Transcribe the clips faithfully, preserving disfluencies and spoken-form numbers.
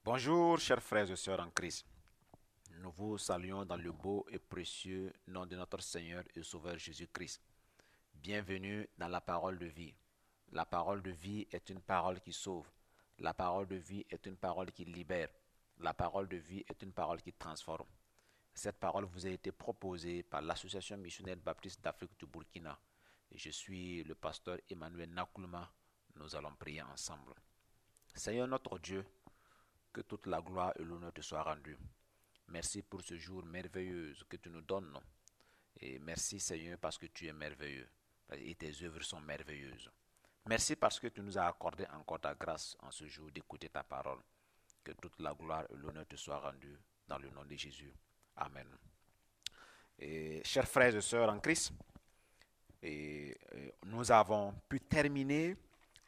Bonjour, chers frères et sœurs en Christ. Nous vous saluons dans le beau et précieux nom de notre Seigneur et Sauveur Jésus-Christ. Bienvenue dans la parole de vie. La parole de vie est une parole qui sauve. La parole de vie est une parole qui libère. La parole de vie est une parole qui transforme. Cette parole vous a été proposée par l'Association missionnaire baptiste d'Afrique du Burkina. Et je suis le pasteur Emmanuel Nakoulma. Nous allons prier ensemble. Seigneur notre Dieu, que toute la gloire et l'honneur te soient rendus. Merci pour ce jour merveilleux que tu nous donnes. Et merci Seigneur parce que tu es merveilleux et tes œuvres sont merveilleuses. Merci parce que tu nous as accordé encore ta grâce en ce jour d'écouter ta parole. Que toute la gloire et l'honneur te soient rendus dans le nom de Jésus. Amen. Et, chers frères et sœurs en Christ, et, et nous avons pu terminer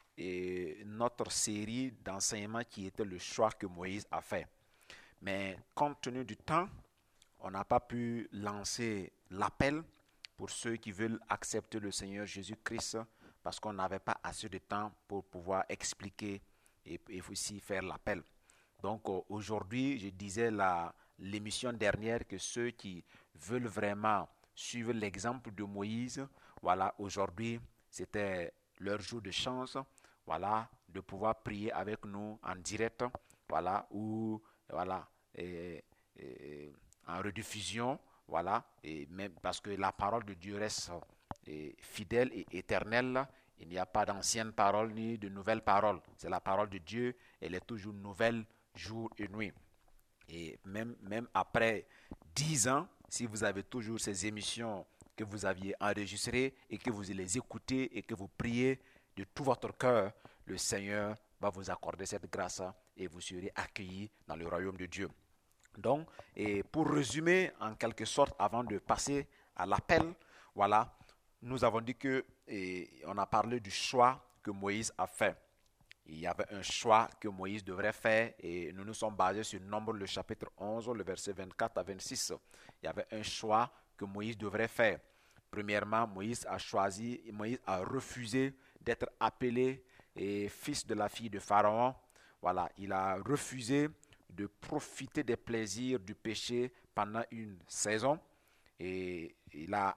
et, notre série d'enseignements qui était le choix que Moïse a fait. Mais compte tenu du temps, on n'a pas pu lancer l'appel pour ceux qui veulent accepter le Seigneur Jésus-Christ parce qu'on n'avait pas assez de temps pour pouvoir expliquer et, et aussi faire l'appel. Donc aujourd'hui, je disais la, l'émission dernière que ceux qui veulent vraiment suivre l'exemple de Moïse, voilà, aujourd'hui, c'était leur jour de chance, voilà, de pouvoir prier avec nous en direct, voilà, ou voilà, et, et, en rediffusion, voilà, et même parce que la parole de Dieu reste et, fidèle et éternelle. Il n'y a pas d'anciennes paroles ni de nouvelles paroles. C'est la parole de Dieu, elle est toujours nouvelle jour et nuit. Et même, même après dix ans, si vous avez toujours ces émissions que vous aviez enregistrées et que vous les écoutez et que vous priez de tout votre cœur, le Seigneur va vous accorder cette grâce et vous serez accueillis dans le royaume de Dieu. Donc, et pour résumer en quelque sorte, avant de passer à l'appel, voilà, nous avons dit que, et on a parlé du choix que Moïse a fait. Il y avait un choix que Moïse devrait faire et nous nous sommes basés sur Nombre, le chapitre onze, le verset vingt-quatre à vingt-six. Il y avait un choix que Moïse devrait faire. Premièrement, Moïse a choisi, Moïse a refusé d'être appelé et fils de la fille de Pharaon. Voilà, il a refusé de profiter des plaisirs du péché pendant une saison et il a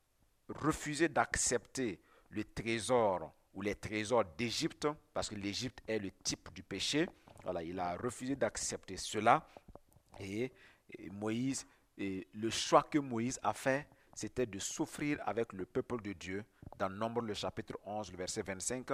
refusé d'accepter le trésor ou les trésors d'Égypte, parce que l'Égypte est le type du péché. Voilà, il a refusé d'accepter cela. Et, et Moïse, et le choix que Moïse a fait, c'était de souffrir avec le peuple de Dieu, dans Nombre, le chapitre onze, le verset vingt-cinq,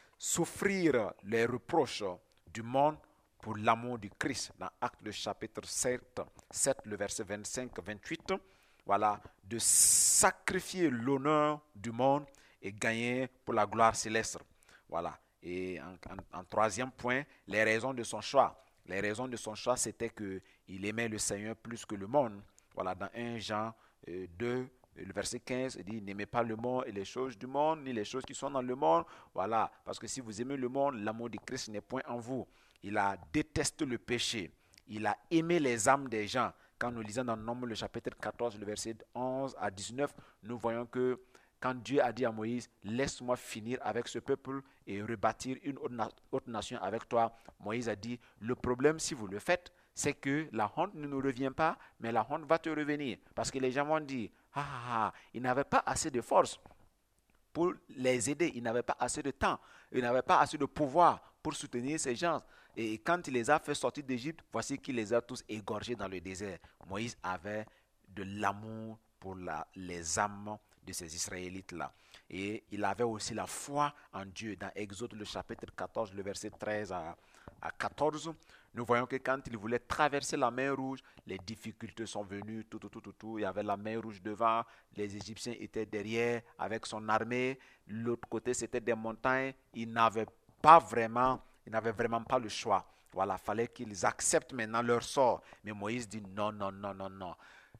souffrir les reproches du monde pour l'amour du Christ, dans Actes, le chapitre sept, sept le verset vingt-cinq à vingt-huit. Voilà, de sacrifier l'honneur du monde et gagner pour la gloire céleste. Voilà. Et en, en, en troisième point, les raisons de son choix. Les raisons de son choix, c'était qu'il aimait le Seigneur plus que le monde. Voilà, dans un Jean euh, deux, le verset quinze, il dit, n'aimez pas le monde et les choses du monde, ni les choses qui sont dans le monde. Voilà, parce que si vous aimez le monde, l'amour de Christ n'est point en vous. Il a détesté le péché. Il a aimé les âmes des gens. Quand nous lisons dans Nombre, le chapitre quatorze, le verset onze à dix-neuf, nous voyons que quand Dieu a dit à Moïse, laisse-moi finir avec ce peuple et rebâtir une autre nation avec toi, Moïse a dit, le problème si vous le faites, c'est que la honte ne nous revient pas, mais la honte va te revenir. Parce que les gens vont dire, ah ah ah, il n'avait pas assez de force pour les aider, il n'avait pas assez de temps, il n'avait pas assez de pouvoir pour soutenir ces gens. Et quand il les a fait sortir d'Égypte, voici qu'il les a tous égorgés dans le désert. Moïse avait de l'amour pour la, les âmes de ces Israélites-là. Et il avait aussi la foi en Dieu. Dans Exode, le chapitre quatorze, le verset treize à, à quatorze, nous voyons que quand il voulait traverser la mer Rouge, les difficultés sont venues, tout, tout, tout, tout, tout. Il y avait la mer Rouge devant, les Égyptiens étaient derrière avec son armée. L'autre côté, c'était des montagnes. Il n'avait pas vraiment, il n'avait vraiment pas le choix. Voilà, il fallait qu'ils acceptent maintenant leur sort. Mais Moïse dit non, non, non, non, non.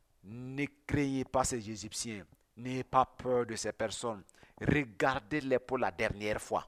Ne craignez pas ces Égyptiens. N'ayez pas peur de ces personnes. Regardez-les pour la dernière fois.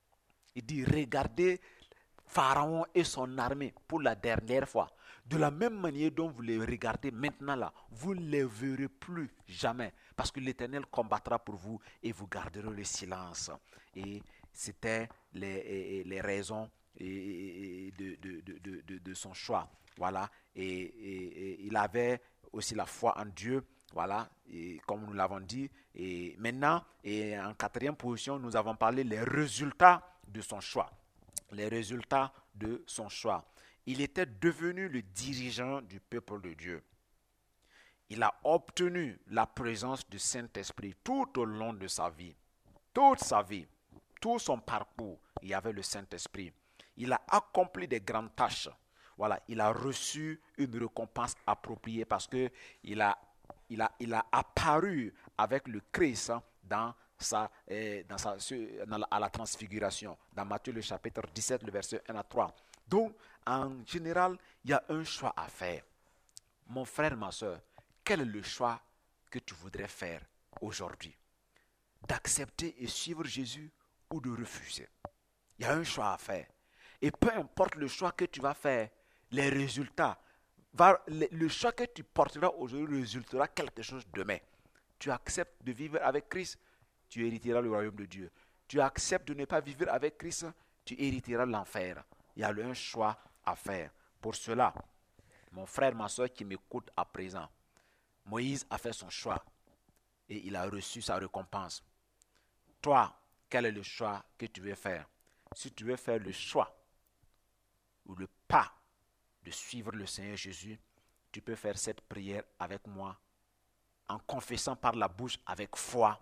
Il dit, regardez Pharaon et son armée pour la dernière fois. De la même manière dont vous les regardez maintenant là, vous ne les verrez plus jamais. Parce que l'Éternel combattra pour vous et vous garderez le silence. Et c'était les, les raisons de, de, de, de, de, de son choix. Voilà. Et, et, et il avait aussi la foi en Dieu. Voilà, et comme nous l'avons dit. Et maintenant, et en quatrième position, nous avons parlé des résultats de son choix. Les résultats de son choix. Il était devenu le dirigeant du peuple de Dieu. Il a obtenu la présence du Saint-Esprit tout au long de sa vie. Toute sa vie, tout son parcours, il y avait le Saint-Esprit. Il a accompli des grandes tâches. Voilà, il a reçu une récompense appropriée parce que il a, il a, il a apparu avec le Christ dans sa, eh, dans sa, dans la, à la transfiguration. Dans Matthieu le chapitre dix-sept, le verset un à trois. Donc, en général, il y a un choix à faire. Mon frère, ma soeur, quel est le choix que tu voudrais faire aujourd'hui? D'accepter et suivre Jésus ou de refuser? Il y a un choix à faire. Et peu importe le choix que tu vas faire, les résultats, va, le, le choix que tu porteras aujourd'hui résultera quelque chose demain. Tu acceptes de vivre avec Christ, tu hériteras le royaume de Dieu. Tu acceptes de ne pas vivre avec Christ, tu hériteras l'enfer. Il y a un choix à faire. Pour cela, mon frère, ma soeur qui m'écoute à présent, Moïse a fait son choix et il a reçu sa récompense. Toi, quel est le choix que tu veux faire? Si tu veux faire le choix ou le pas de suivre le Seigneur Jésus, tu peux faire cette prière avec moi en confessant par la bouche avec foi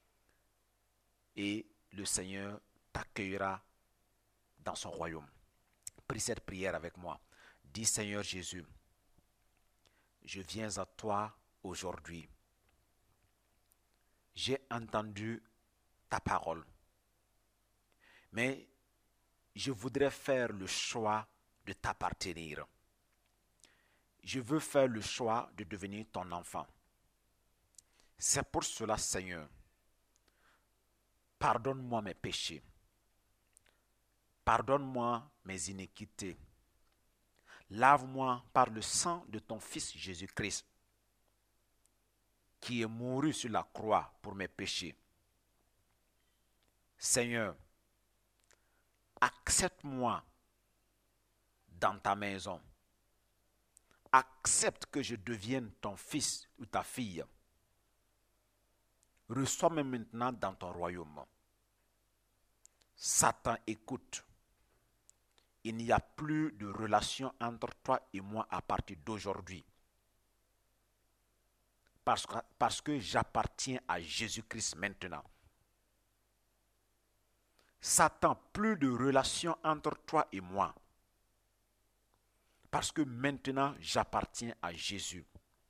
et le Seigneur t'accueillera dans son royaume. Prie cette prière avec moi. Dis Seigneur Jésus, je viens à toi aujourd'hui. J'ai entendu ta parole, mais je voudrais faire le choix de t'appartenir. Je veux faire le choix de devenir ton enfant. C'est pour cela, Seigneur, pardonne-moi mes péchés. Pardonne-moi mes iniquités. Lave-moi par le sang de ton Fils Jésus-Christ, qui est mouru sur la croix pour mes péchés. Seigneur, accepte-moi dans ta maison. Accepte que je devienne ton fils ou ta fille. Reçois-moi maintenant dans ton royaume. Satan, écoute. Il n'y a plus de relation entre toi et moi à partir d'aujourd'hui. Parce que, parce que j'appartiens à Jésus-Christ maintenant. Satan, plus de relation entre toi et moi. Parce que maintenant, j'appartiens à Jésus.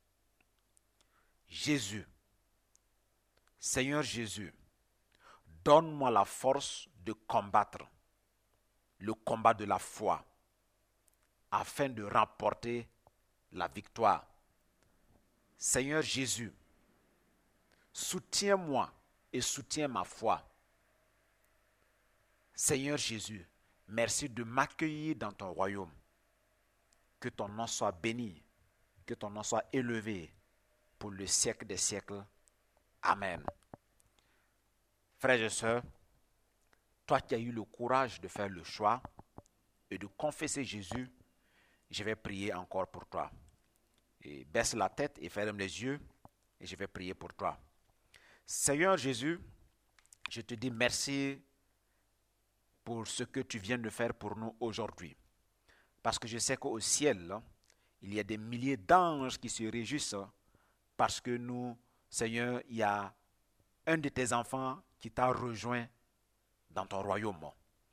Jésus, Seigneur Jésus, donne-moi la force de combattre le combat de la foi afin de remporter la victoire. Seigneur Jésus, soutiens-moi et soutiens ma foi. Seigneur Jésus, merci de m'accueillir dans ton royaume. Que ton nom soit béni, que ton nom soit élevé pour le siècle des siècles. Amen. Frères et sœurs, toi qui as eu le courage de faire le choix et de confesser Jésus, je vais prier encore pour toi. Et baisse la tête et ferme les yeux et je vais prier pour toi. Seigneur Jésus, je te dis merci pour ce que tu viens de faire pour nous aujourd'hui. Parce que je sais qu'au ciel, il y a des milliers d'anges qui se réjouissent parce que nous, Seigneur, il y a un de tes enfants qui t'a rejoint dans ton royaume.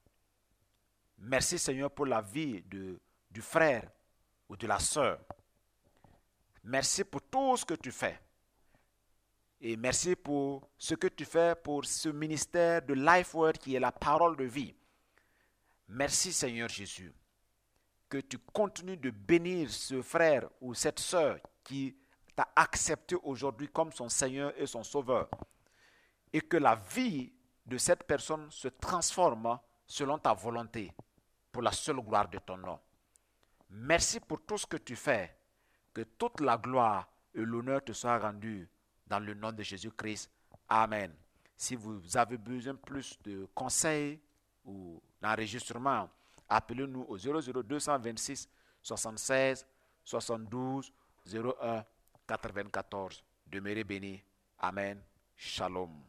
Merci Seigneur pour la vie de, du frère ou de la sœur. Merci pour tout ce que tu fais. Et merci pour ce que tu fais pour ce ministère de Life Word qui est la parole de vie. Merci Seigneur Jésus, que tu continues de bénir ce frère ou cette sœur qui t'a accepté aujourd'hui comme son Seigneur et son Sauveur. Et que la vie de cette personne se transforme selon ta volonté, pour la seule gloire de ton nom. Merci pour tout ce que tu fais, que toute la gloire et l'honneur te soient rendus dans le nom de Jésus-Christ. Amen. Si vous avez besoin plus de conseils ou d'enregistrement, appelez-nous au zéro zéro deux cent vingt-six soixante-seize, soixante-douze, zéro un, quatre-vingt-quatorze. Demeurez bénis. Amen. Shalom.